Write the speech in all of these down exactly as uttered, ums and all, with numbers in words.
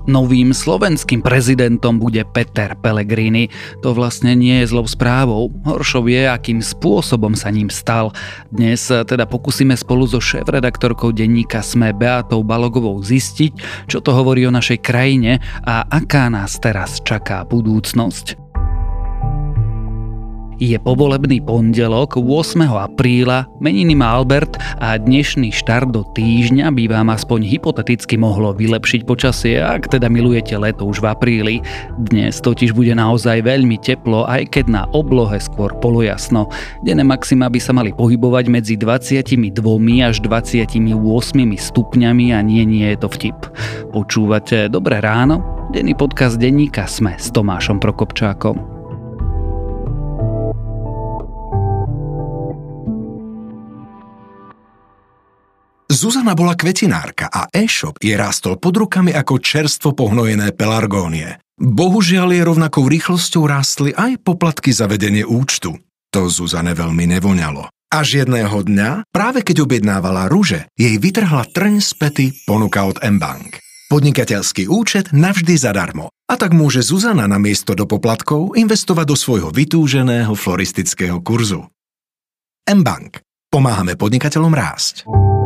Novým slovenským prezidentom bude Peter Pellegrini. To vlastne nie je zlou správou. Horšou je, akým spôsobom sa ním stal. Dnes teda pokúsime spolu so šéfredaktorkou denníka SME Beatou Balogovou zistiť, čo to hovorí o našej krajine a aká nás teraz čaká budúcnosť. Je povolebný pondelok, ôsmeho apríla, meniny má Albert a dnešný štart do týždňa by vám aspoň hypoteticky mohlo vylepšiť počasie, ak teda milujete leto už v apríli. Dnes totiž bude naozaj veľmi teplo, aj keď na oblohe skôr polojasno. Denné maxima by sa mali pohybovať medzi dvadsaťdva až dvadsaťosem stupňami a nie, nie je to vtip. Počúvate Dobré ráno? Denný podcast denníka SME s Tomášom Prokopčákom. Zuzana bola kvetinárka a e-shop jej rástol pod rukami ako čerstvo pohnojené pelargónie. Bohužiaľ jej rovnakou rýchlosťou rástli aj poplatky za vedenie účtu. To Zuzane veľmi nevoňalo. Až jedného dňa, práve keď objednávala ruže, jej vytrhla trň z pety ponuka od mBank. Podnikateľský účet navždy zadarmo. A tak môže Zuzana namiesto do poplatkov investovať do svojho vytúženého floristického kurzu. mBank. Pomáhame podnikateľom rásť.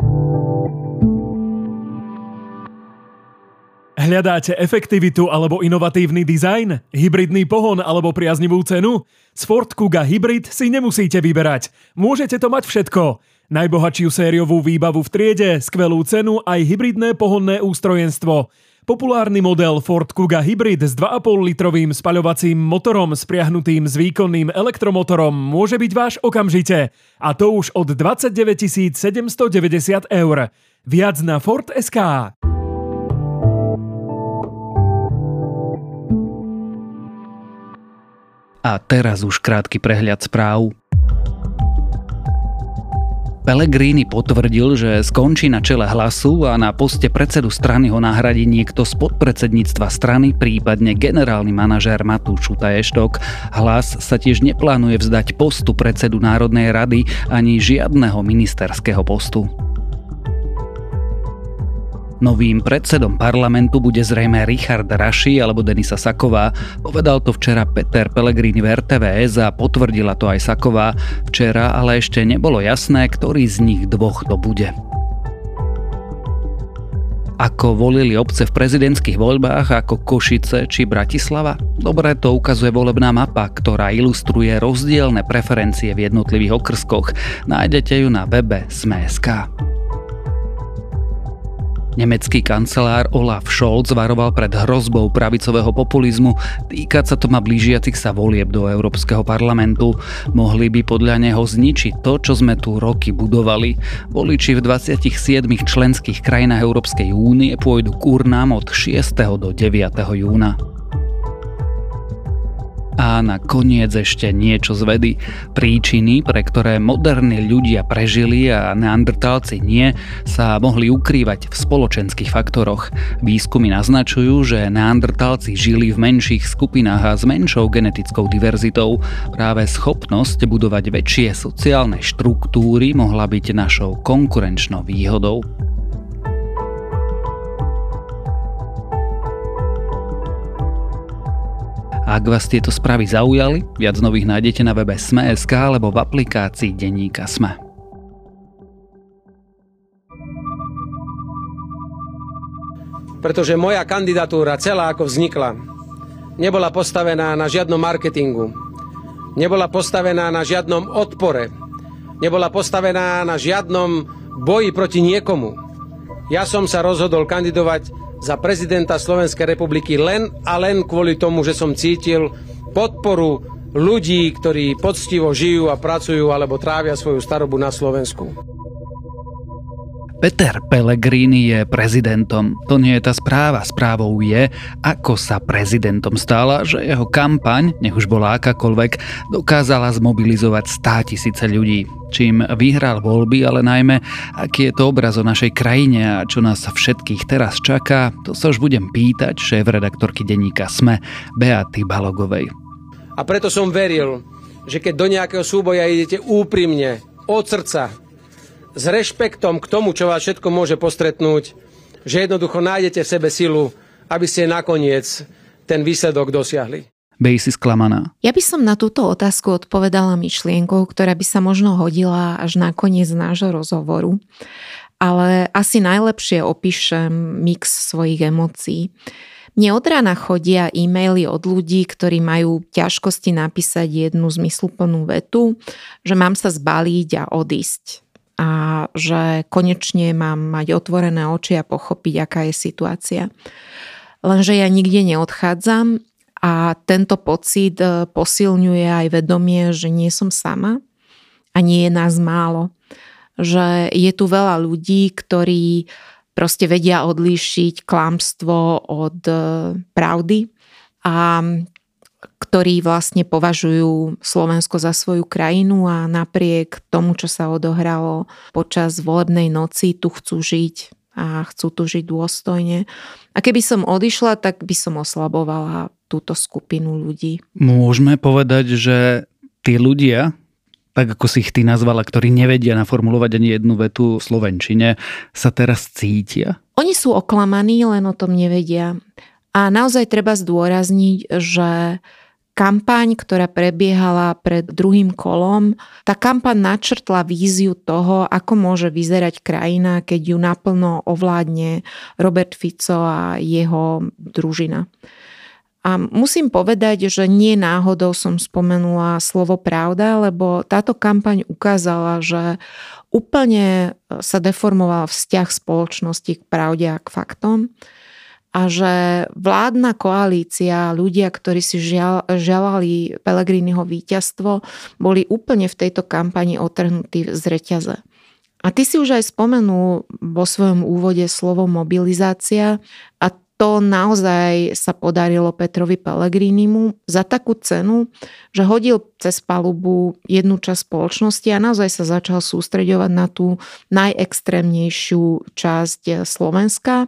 Hľadáte efektivitu alebo inovatívny dizajn? Hybridný pohon alebo priaznivú cenu? Z Ford Kuga Hybrid si nemusíte vyberať. Môžete to mať všetko. Najbohatšiu sériovú výbavu v triede, skvelú cenu aj hybridné pohonné ústrojenstvo. Populárny model Ford Kuga Hybrid s dva a pol litrovým spaľovacím motorom spriahnutým s výkonným elektromotorom môže byť váš okamžite. A to už od dvadsaťdeväť tisíc sedemstodeväťdesiat eur. Viac na Ford bodka es ká. A teraz už krátky prehľad správ. Pellegrini potvrdil, že skončí na čele Hlasu a na poste predsedu strany ho nahradí niekto z podpredsedníctva strany, prípadne generálny manažér Matúš Šutaj-Eštok. Hlas sa tiež neplánuje vzdať postu predsedu Národnej rady ani žiadneho ministerského postu. Novým predsedom parlamentu bude zrejme Richard Raši alebo Denisa Saková. Povedal to včera Peter Pellegrini v er té vé es a potvrdila to aj Saková. Včera ale ešte nebolo jasné, ktorý z nich dvoch to bude. Ako volili obce v prezidentských voľbách ako Košice či Bratislava? Dobre to ukazuje volebná mapa, ktorá ilustruje rozdielne preferencie v jednotlivých okrskoch. Nájdete ju na webe sme bodka es ká. Nemecký kancelár Olaf Scholz varoval pred hrozbou pravicového populizmu. Týkať sa to má blížiacich sa volieb do Európskeho parlamentu. Mohli by podľa neho zničiť to, čo sme tu roky budovali. Voliči v dvadsiatich siedmich členských krajinách Európskej únie pôjdu k urnám od šiesteho do deviateho júna. A nakoniec ešte niečo z vedy. Príčiny, pre ktoré moderní ľudia prežili a neandertálci nie, sa mohli ukrývať v spoločenských faktoroch. Výskumy naznačujú, že neandertálci žili v menších skupinách a s menšou genetickou diverzitou. Práve schopnosť budovať väčšie sociálne štruktúry mohla byť našou konkurenčnou výhodou. Ak vás tieto správy zaujali, viac nových nájdete na webe sme bodka es ká alebo v aplikácii denníka SME. Pretože moja kandidatúra celá ako vznikla, nebola postavená na žiadnom marketingu, nebola postavená na žiadnom odpore, nebola postavená na žiadnom boji proti niekomu. Ja som sa rozhodol kandidovať za prezidenta Slovenskej republiky len a len kvôli tomu, že som cítil podporu ľudí, ktorí poctivo žijú a pracujú alebo trávia svoju starobu na Slovensku. Peter Pellegrini je prezidentom. To nie je tá správa. Správou je, ako sa prezidentom stala, že jeho kampaň, nech už bola akákoľvek, dokázala zmobilizovať státisíce ľudí. Čím vyhral voľby, ale najmä, aký je to obraz o našej krajine a čo nás všetkých teraz čaká, to sa už budem pýtať šéfredaktorky denníka SME Beaty Balogovej. A preto som veril, že keď do nejakého súboja idete úprimne, od srdca, s rešpektom k tomu, čo vás všetko môže postretnúť, že jednoducho nájdete v sebe silu aby ste nakoniec ten výsledok dosiahli. Bej si sklamaná. Ja by som na túto otázku odpovedala myšlienkou, ktorá by sa možno hodila až na koniec nášho rozhovoru. Ale asi najlepšie opíšem mix svojich emócií. Mne od rána chodia e-maily od ľudí, ktorí majú ťažkosti napísať jednu zmysluplnú vetu, že mám sa zbaliť a odísť. A že konečne mám mať otvorené oči a pochopiť, aká je situácia. Lenže ja nikde neodchádzam a tento pocit posilňuje aj vedomie, že nie som sama a nie je nás málo. Že je tu veľa ľudí, ktorí proste vedia odlíšiť klamstvo od pravdy a ktorí vlastne považujú Slovensko za svoju krajinu a napriek tomu, čo sa odohralo počas volebnej noci, tu chcú žiť a chcú tu žiť dôstojne. A keby som odišla, tak by som oslabovala túto skupinu ľudí. Môžeme povedať, že tí ľudia, tak ako si ich ty nazvala, ktorí nevedia naformulovať ani jednu vetu v slovenčine, sa teraz cítia? Oni sú oklamaní, len o tom nevedia. A naozaj treba zdôrazniť, že kampaň, ktorá prebiehala pred druhým kolom, tá kampaň načrtla víziu toho, ako môže vyzerať krajina, keď ju naplno ovládne Robert Fico a jeho družina. A musím povedať, že nie náhodou som spomenula slovo pravda, lebo táto kampaň ukázala, že úplne sa deformoval vzťah spoločnosti k pravde a k faktom. A že vládna koalícia, ľudia, ktorí si želali Pellegriniho víťazstvo, boli úplne v tejto kampani otrhnutí z reťaze. A ty si už aj spomenul vo svojom úvode slovo mobilizácia a to naozaj sa podarilo Petrovi Pellegrinimu za takú cenu, že hodil cez palubu jednu časť spoločnosti a naozaj sa začal sústreďovať na tú najextrémnejšiu časť Slovenska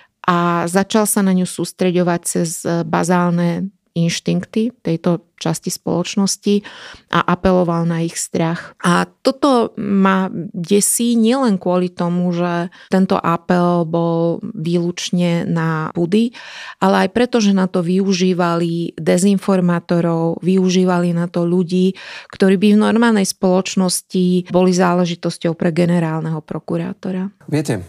a začal sa na ňu sústreďovať cez bazálne inštinkty tejto časti spoločnosti a apeloval na ich strach. A toto ma desí nielen kvôli tomu, že tento apel bol výlučne na pudy, ale aj preto, že na to využívali dezinformátorov, využívali na to ľudí, ktorí by v normálnej spoločnosti boli záležitosťou pre generálneho prokurátora. Viete,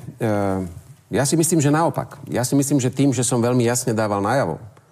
ja si myslím, že naopak. Ja si myslím, že tým, že som veľmi jasne dával najavo,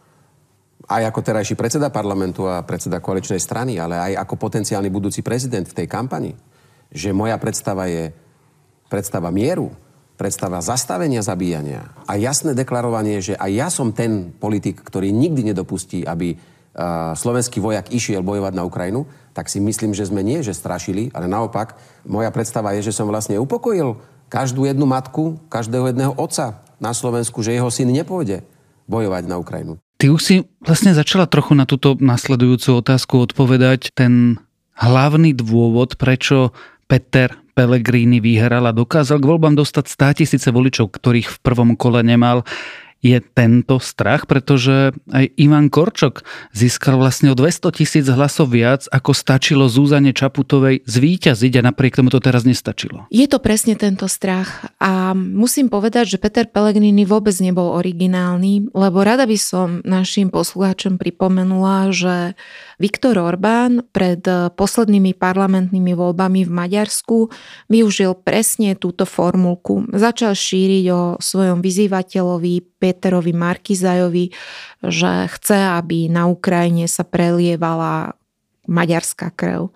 aj ako terajší predseda parlamentu a predseda koaličnej strany, ale aj ako potenciálny budúci prezident v tej kampani, že moja predstava je predstava mieru, predstava zastavenia zabíjania a jasné deklarovanie, že aj ja som ten politik, ktorý nikdy nedopustí, aby uh, slovenský vojak išiel bojovať na Ukrajinu, tak si myslím, že sme nie, že strašili, ale naopak, moja predstava je, že som vlastne upokojil každú jednu matku, každého jedného otca na Slovensku, že jeho syn nepôjde bojovať na Ukrajinu. Ty už si vlastne začala trochu na túto nasledujúcu otázku odpovedať. Ten hlavný dôvod, prečo Peter Pellegrini vyhral a dokázal k voľbám dostať státisíce voličov, ktorých v prvom kole nemal, je tento strach, pretože aj Ivan Korčok získal vlastne o dvestotisíc hlasov viac, ako stačilo Zuzane Čaputovej zvíťaziť a napriek tomu to teraz nestačilo. Je to presne tento strach a musím povedať, že Peter Pellegrini vôbec nebol originálny, lebo rada by som našim poslucháčom pripomenula, že Viktor Orbán pred poslednými parlamentnými voľbami v Maďarsku využil presne túto formulku. Začal šíriť o svojom vyzývateľovi Peterovi Markizajovi, že chce, aby na Ukrajine sa prelievala maďarská krev.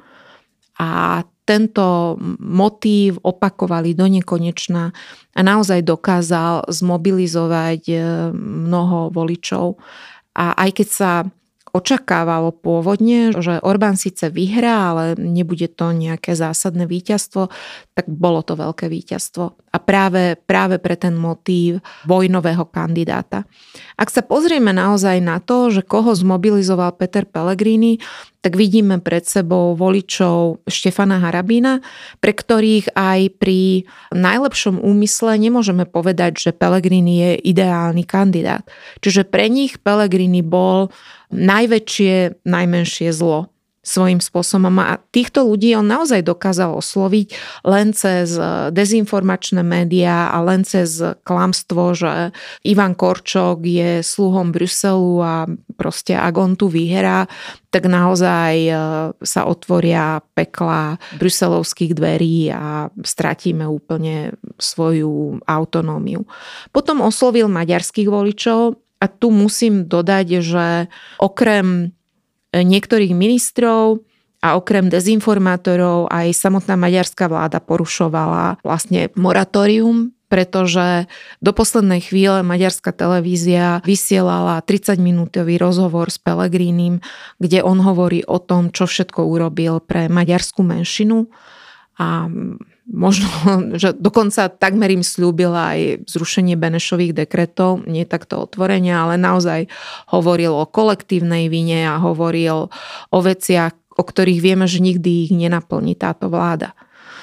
A tento motív opakovali do nekonečna a naozaj dokázal zmobilizovať mnoho voličov. A aj keď sa očakávalo pôvodne, že Orbán síce vyhrá, ale nebude to nejaké zásadné víťazstvo, tak bolo to veľké víťazstvo. A práve, práve pre ten motív vojnového kandidáta. Ak sa pozrieme naozaj na to, že koho zmobilizoval Peter Pellegrini, tak vidíme pred sebou voličov Štefana Harabina, pre ktorých aj pri najlepšom úmysle nemôžeme povedať, že Pellegrini je ideálny kandidát. Čiže pre nich Pellegrini bol najväčšie, najmenšie zlo. svojím spôsobom. A týchto ľudí on naozaj dokázal osloviť len cez dezinformačné médiá a len cez klamstvo, že Ivan Korčok je sluhom Bruselu a proste ak on tu vyhrá, tak naozaj sa otvoria peklá bruselovských dverí a stratíme úplne svoju autonómiu. Potom oslovil maďarských voličov a tu musím dodať, že okrem niektorých ministrov a okrem dezinformátorov aj samotná maďarská vláda porušovala vlastne moratórium, pretože do poslednej chvíle maďarská televízia vysielala tridsaťminútový rozhovor s Pellegrinim, kde on hovorí o tom, čo všetko urobil pre maďarskú menšinu a možno, že dokonca takmer im slúbil aj zrušenie Benešových dekretov, nie takto otvorenia, ale naozaj hovoril o kolektívnej vine a hovoril o veciach, o ktorých vieme, že nikdy ich nenaplní táto vláda.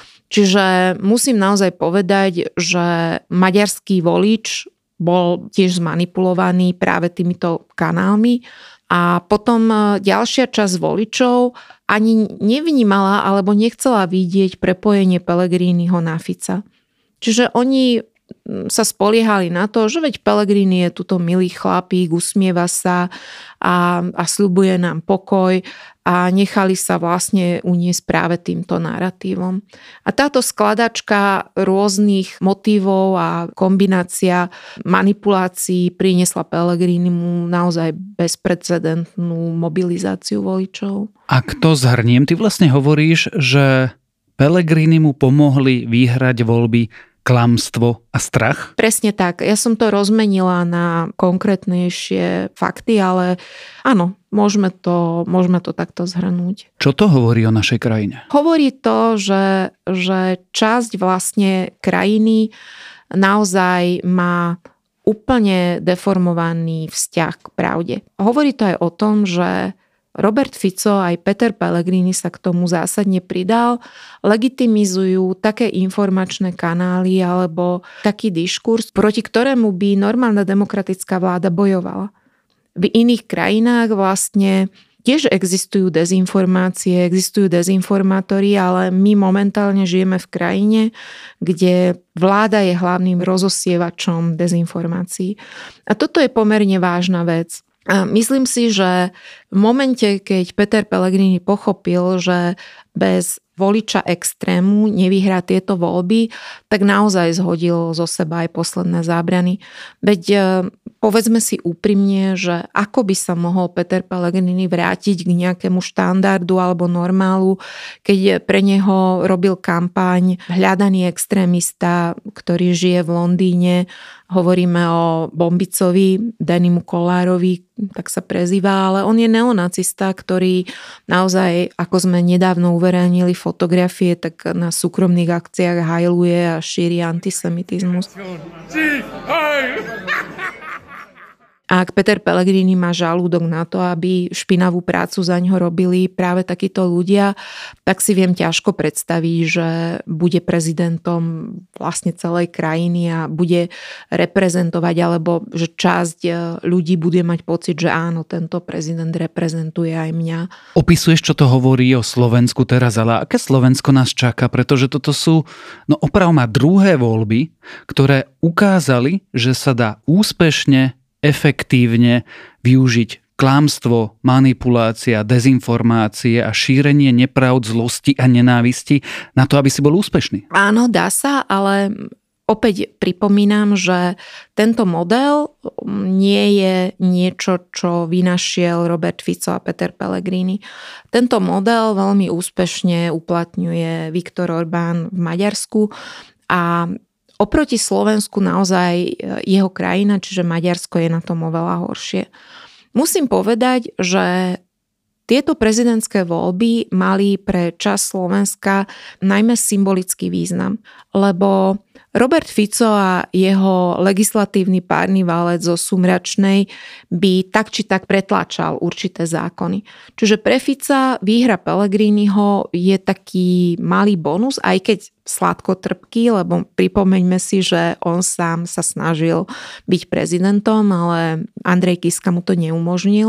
Čiže musím naozaj povedať, že maďarský volič bol tiež zmanipulovaný práve týmito kanálmi a potom ďalšia časť voličov ani nevnímala alebo nechcela vidieť prepojenie Pellegriniho na Fica. Čiže oni sa spoliehali na to, že veď Pellegrini je tuto milý chlapík, usmieva sa a, a sľubuje nám pokoj a nechali sa vlastne uniesť práve týmto naratívom. A táto skladačka rôznych motivov a kombinácia manipulácií priniesla Pellegrinimu naozaj bezprecedentnú mobilizáciu voličov. Ak to zhrniem, ty vlastne hovoríš, že Pellegrinimu pomohli vyhrať voľby klamstvo a strach? Presne tak. Ja som to rozmenila na konkrétnejšie fakty, ale áno, môžeme to, môžeme to takto zhrnúť. Čo to hovorí o našej krajine? Hovorí to, že, že časť vlastne krajiny naozaj má úplne deformovaný vzťah k pravde. Hovorí to aj o tom, že Robert Fico aj Peter Pellegrini sa k tomu zásadne pridal, legitimizujú také informačné kanály alebo taký diskurs, proti ktorému by normálna demokratická vláda bojovala. V iných krajinách vlastne tiež existujú dezinformácie, existujú dezinformátori, ale my momentálne žijeme v krajine, kde vláda je hlavným rozosievačom dezinformácií. A toto je pomerne vážna vec. A myslím si, že v momente, keď Peter Pellegrini pochopil, že bez voliča extrému nevyhrá tieto voľby, tak naozaj zhodil zo seba aj posledné zábrany. Veď povedzme si úprimne, že ako by sa mohol Peter Pellegrini vrátiť k nejakému štandardu alebo normálu, keď pre neho robil kampaň hľadaný extrémista, ktorý žije v Londýne. Hovoríme o Bombicovi, Danimu Kollárovi, tak sa prezýva, ale on je neonacista, ktorý naozaj, ako sme nedávno uverejnili fotografie, tak na súkromných akciách hajluje a šíri antisemitizmus. A ak Peter Pellegrini má žalúdok na to, aby špinavú prácu za ňo robili práve takíto ľudia, tak si viem ťažko predstaviť, že bude prezidentom vlastne celej krajiny a bude reprezentovať, alebo že časť ľudí bude mať pocit, že áno, tento prezident reprezentuje aj mňa. Opisuješ, čo to hovorí o Slovensku teraz, ale aké Slovensko nás čaká? Pretože toto sú, no opravma druhé voľby, ktoré ukázali, že sa dá úspešne efektívne využiť klamstvo, manipulácia, dezinformácie a šírenie nepravd, zlosti a nenávisti na to, aby si bol úspešný. Áno, dá sa, ale opäť pripomínam, že tento model nie je niečo, čo vynašiel Robert Fico a Peter Pellegrini. Tento model veľmi úspešne uplatňuje Viktor Orbán v Maďarsku a oproti Slovensku naozaj jeho krajina, čiže Maďarsko, je na tom oveľa horšie. Musím povedať, že tieto prezidentské voľby mali pre časť Slovenska najmä symbolický význam, lebo Robert Fico a jeho legislatívny párny válec zo Sumračnej by tak či tak pretlačal určité zákony. Čiže pre Fica výhra Pellegriniho je taký malý bonus, aj keď sladkotrpký, lebo pripomeňme si, že on sám sa snažil byť prezidentom, ale Andrej Kiska mu to neumožnil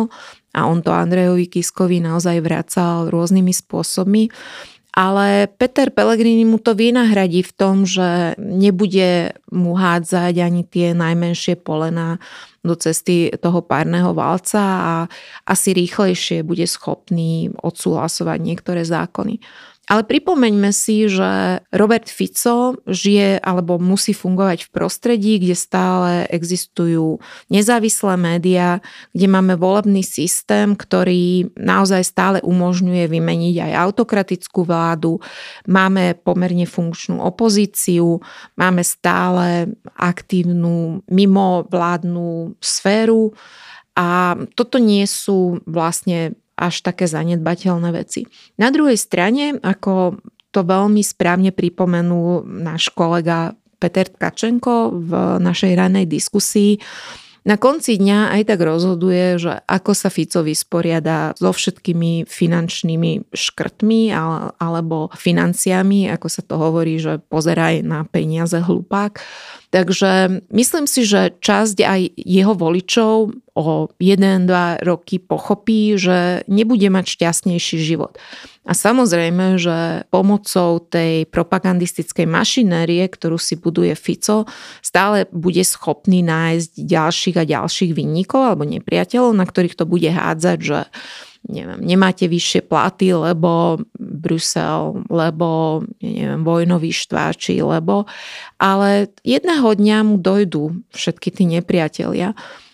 a on to Andrejovi Kiskovi naozaj vracal rôznymi spôsobmi. Ale Peter Pellegrini mu to vynahradí v tom, že nebude mu hádzať ani tie najmenšie polená do cesty toho párneho valca a asi rýchlejšie bude schopný odsúhlasovať niektoré zákony. Ale pripomeňme si, že Robert Fico žije alebo musí fungovať v prostredí, kde stále existujú nezávislé médiá, kde máme volebný systém, ktorý naozaj stále umožňuje vymeniť aj autokratickú vládu. Máme pomerne funkčnú opozíciu, máme stále aktívnu mimovládnu sféru a toto nie sú vlastne až také zanedbateľné veci. Na druhej strane, ako to veľmi správne pripomenul náš kolega Peter Tkačenko v našej ranej diskusii, na konci dňa aj tak rozhoduje, že ako sa Fico vysporiada so všetkými finančnými škrtmi alebo financiami, ako sa to hovorí, že pozeraj na peniaze hlupák. Takže myslím si, že časť aj jeho voličov o jeden dva roky pochopí, že nebude mať šťastnejší život. A samozrejme, že pomocou tej propagandistickej mašinérie, ktorú si buduje Fico, stále bude schopný nájsť ďalších a ďalších vinníkov alebo nepriateľov, na ktorých to bude hádzať, že neviem, nemáte vyššie platy, lebo Brusel, lebo neviem, vojnoví štváči, lebo... Ale jedného dňa mu dojdú všetky tí nepriatelia.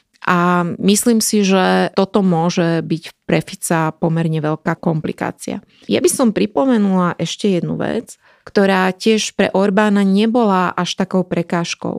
A myslím si, že toto môže byť pre Fica pomerne veľká komplikácia. Ja by som pripomenula ešte jednu vec, ktorá tiež pre Orbána nebola až takou prekážkou.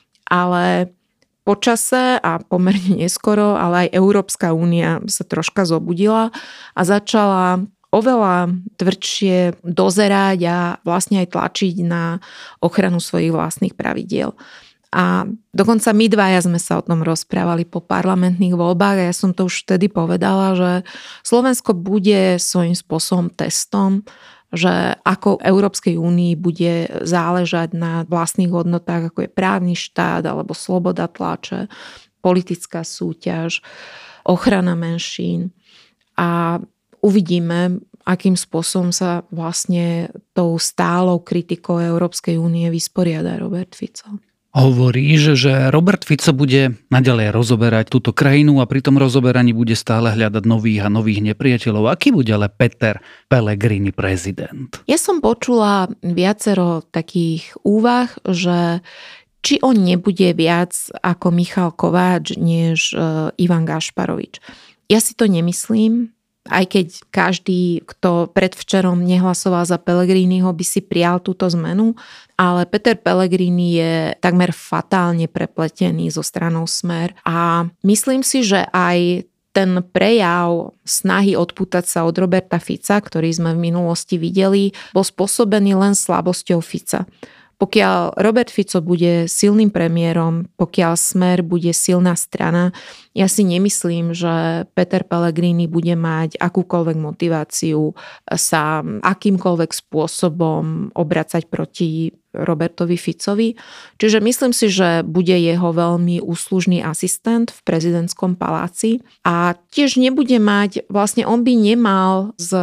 Ale počase a pomerne neskoro, ale aj Európska únia sa troška zobudila a začala oveľa tvrdšie dozerať a vlastne aj tlačiť na ochranu svojich vlastných pravidiel. A dokonca my dvaja sme sa o tom rozprávali po parlamentných voľbách a ja som to už vtedy povedala, že Slovensko bude svojím spôsobom testom, že ako Európskej únii bude záležať na vlastných hodnotách, ako je právny štát alebo sloboda tlače, politická súťaž, ochrana menšín. A uvidíme, akým spôsobom sa vlastne tou stálou kritikou Európskej únie vysporiada Robert Fico. Hovoríš, že Robert Fico bude naďalej rozoberať túto krajinu a pri tom rozoberaní bude stále hľadať nových a nových nepriateľov. Aký bude ale Peter Pellegrini prezident? Ja som počula viacero takých úvah, že či on nebude viac ako Michal Kováč než Ivan Gašparovič. Ja si to nemyslím. Aj keď každý, kto predvčerom nehlasoval za Pellegriniho, by si prijal túto zmenu, ale Peter Pellegrini je takmer fatálne prepletený zo stranou Smer a myslím si, že aj ten prejav snahy odpútať sa od Roberta Fica, ktorý sme v minulosti videli, bol spôsobený len slabosťou Fica. Pokiaľ Robert Fico bude silným premiérom, pokiaľ Smer bude silná strana, ja si nemyslím, že Peter Pellegrini bude mať akúkoľvek motiváciu sa akýmkoľvek spôsobom obracať proti Robertovi Ficovi. Čiže myslím si, že bude jeho veľmi úslužný asistent v prezidentskom paláci a tiež nebude mať, vlastne on by nemal z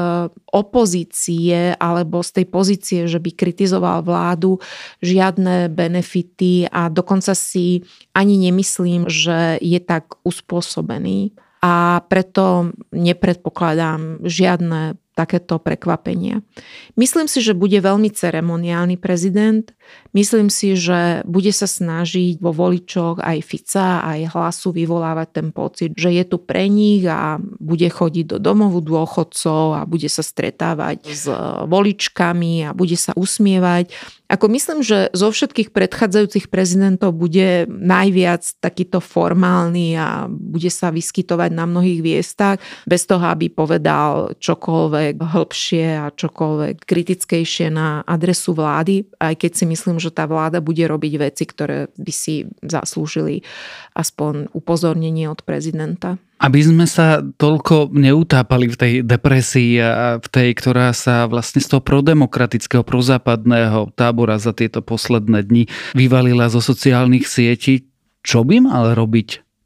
opozície alebo z tej pozície, že by kritizoval vládu, žiadne benefity a dokonca si ani nemyslím, že je tak uspôsobený a preto nepredpokladám žiadne takéto prekvapenia. Myslím si, že bude veľmi ceremoniálny prezident. Myslím si, že bude sa snažiť vo voličoch aj Fica, aj Hlasu vyvolávať ten pocit, že je tu pre nich a bude chodiť do domovu dôchodcov a bude sa stretávať s voličkami a bude sa usmievať. Ako myslím, že zo všetkých predchádzajúcich prezidentov bude najviac takýto formálny a bude sa vyskytovať na mnohých viestách, bez toho, aby povedal čokoľvek hĺbšie a čokoľvek kritickejšie na adresu vlády, aj keď si myslím, že tá vláda bude robiť veci, ktoré by si zaslúžili aspoň upozornenie od prezidenta. Aby sme sa toľko neutápali v tej depresii a v tej, ktorá sa vlastne z toho prodemokratického, prozápadného tábora za tieto posledné dni vyvalila zo sociálnych sietí, čo by mal robiť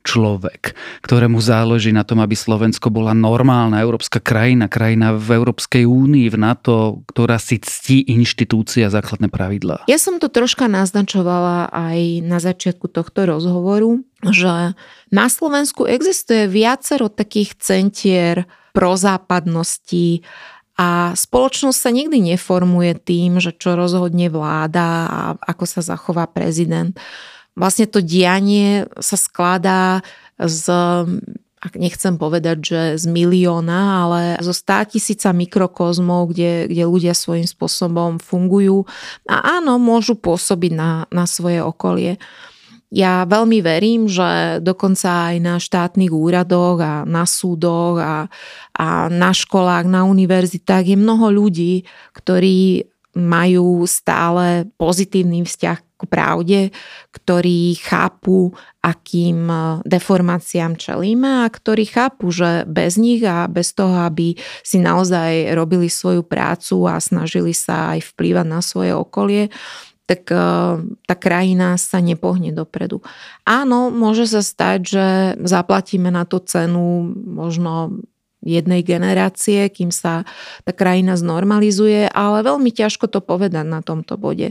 človek, ktorému záleží na tom, aby Slovensko bola normálna európska krajina, krajina v Európskej únii, v NATO, ktorá si ctí inštitúcie a základné pravidlá. Ja som to troška naznačovala aj na začiatku tohto rozhovoru, že na Slovensku existuje viacero takých centier prozápadnosti a spoločnosť sa nikdy neformuje tým, že čo rozhodne vláda a ako sa zachová prezident. Vlastne to dianie sa skladá z, ak nechcem povedať, že z milióna, ale zo státisíca mikrokozmov, kde, kde ľudia svojím spôsobom fungujú a áno, môžu pôsobiť na, na svoje okolie. Ja veľmi verím, že dokonca aj na štátnych úradoch a na súdoch a, a na školách, na univerzitách je mnoho ľudí, ktorí majú stále pozitívny vzťah k pravde, ktorí chápu, akým deformáciám čelíme a ktorí chápu, že bez nich a bez toho, aby si naozaj robili svoju prácu a snažili sa aj vplývať na svoje okolie, tak tá krajina sa nepohne dopredu. Áno, môže sa stať, že zaplatíme na tú cenu možno jednej generácie, kým sa tá krajina znormalizuje, ale veľmi ťažko to povedať na tomto bode.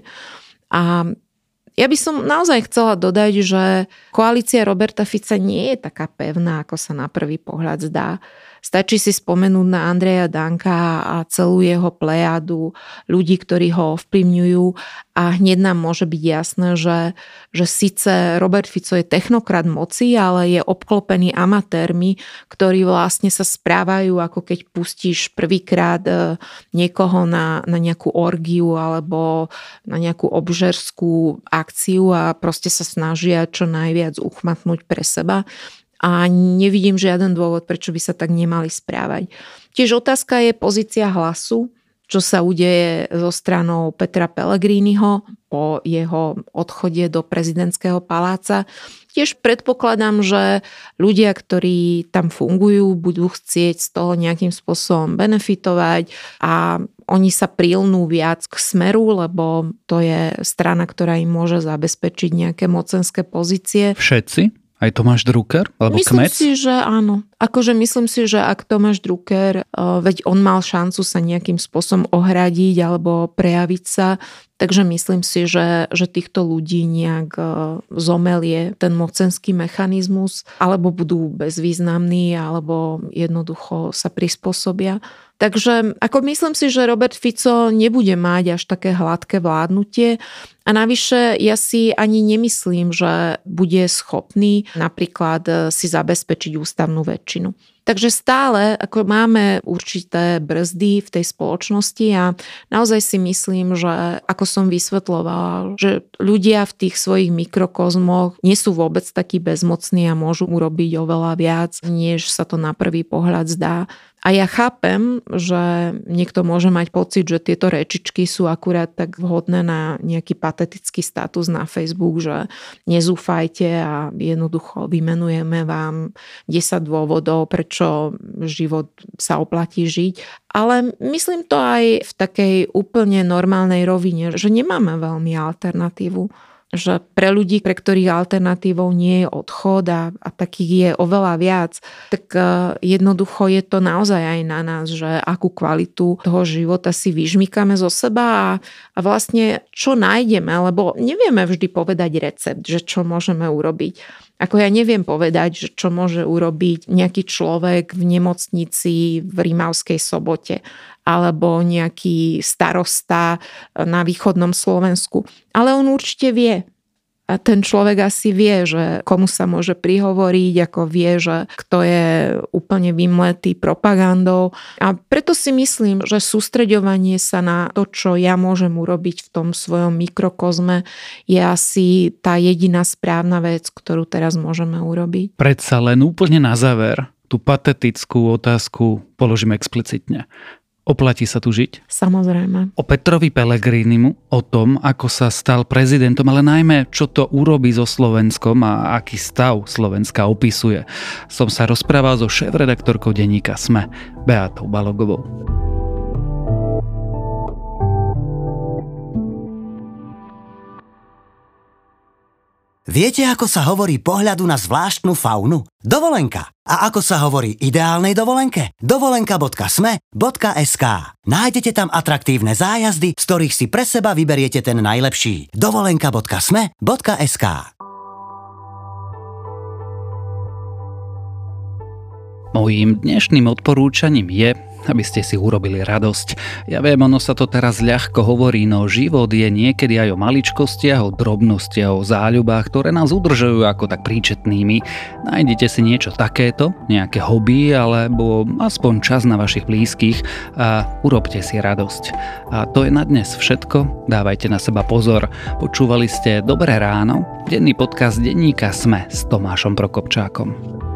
A ja by som naozaj chcela dodať, že koalícia Roberta Fica nie je taká pevná, ako sa na prvý pohľad zdá. Stačí si spomenúť na Andreja Danka a celú jeho plejadu ľudí, ktorí ho ovplyvňujú a hneď nám môže byť jasné, že, že síce Robert Fico je technokrat moci, ale je obklopený amatérmi, ktorí vlastne sa správajú, ako keď pustíš prvýkrát niekoho na, na nejakú orgiu alebo na nejakú obžerskú akciu a proste sa snažia čo najviac uchmatnúť pre seba. A nevidím žiaden dôvod, prečo by sa tak nemali správať. Tiež otázka je pozícia Hlasu, čo sa udeje so stranou Petra Pellegriniho po jeho odchode do prezidentského paláca. Tiež predpokladám, že ľudia, ktorí tam fungujú, budú chcieť z toho nejakým spôsobom benefitovať a oni sa prilnú viac k Smeru, lebo to je strana, ktorá im môže zabezpečiť nejaké mocenské pozície. Všetci? Aj Tomáš Drucker? Alebo myslím Kmec? si, že áno. Akože myslím si, že ak Tomáš Drucker, veď on mal šancu sa nejakým spôsobom ohradiť alebo prejaviť sa, takže myslím si, že, že týchto ľudí nejak zomelie ten mocenský mechanizmus, alebo budú bezvýznamní, alebo jednoducho sa prispôsobia. Takže ako myslím si, že Robert Fico nebude mať až také hladké vládnutie a navyše ja si ani nemyslím, že bude schopný napríklad si zabezpečiť ústavnú väčšinu. Takže stále ako máme určité brzdy v tej spoločnosti a naozaj si myslím, že ako som vysvetľovala, že ľudia v tých svojich mikrokozmoch nie sú vôbec takí bezmocní a môžu urobiť oveľa viac, než sa to na prvý pohľad zdá. A ja chápem, že niekto môže mať pocit, že tieto rečičky sú akurát tak vhodné na nejaký patetický status na Facebook, že nezúfajte a jednoducho vymenujeme vám desať dôvodov, prečo život sa oplatí žiť. Ale myslím to aj v takej úplne normálnej rovine, že nemáme veľmi alternatívu. Že pre ľudí, pre ktorých alternatívou nie je odchod a, a takých je oveľa viac, tak jednoducho je to naozaj aj na nás, že akú kvalitu toho života si vyžmýkame zo seba a, a vlastne čo nájdeme, lebo nevieme vždy povedať recept, že čo môžeme urobiť. Ako ja neviem povedať, že čo môže urobiť nejaký človek v nemocnici v Rimavskej Sobote alebo nejaký starosta na východnom Slovensku. Ale on určite vie. A ten človek asi vie, že komu sa môže prihovoriť, ako vie, že kto je úplne vymletý propagandou. A preto si myslím, že sústreďovanie sa na to, čo ja môžem urobiť v tom svojom mikrokozme, je asi tá jediná správna vec, ktorú teraz môžeme urobiť. Predsa len úplne na záver tú patetickú otázku položím explicitne. Oplatí sa tu žiť? Samozrejme. O Petrovi Pellegrinimu, o tom, ako sa stal prezidentom, ale najmä, čo to urobí so Slovenskom a aký stav Slovenska opisuje, som sa rozprával so šéfredaktorkou denníka SME, Beatou Balogovou. Viete, ako sa hovorí pohľadu na zvláštnu faunu? Dovolenka. A ako sa hovorí ideálnej dovolenke? dovolenka bodka es em e bodka es ká. Nájdete tam atraktívne zájazdy, z ktorých si pre seba vyberiete ten najlepší. dovolenka bodka es em e bodka es ká. Mojím dnešným odporúčaním je, aby ste si urobili radosť. Ja viem, ono sa to teraz ľahko hovorí, no život je niekedy aj o maličkostiach, o drobnostiach, o záľubách, ktoré nás udržujú ako tak príčetnými. Nájdite si niečo takéto, nejaké hobby, alebo aspoň čas na vašich blízkych a urobte si radosť. A to je na dnes všetko. Dávajte na seba pozor. Počúvali ste Dobré ráno, denný podcast denníka es em e s Tomášom Prokopčákom.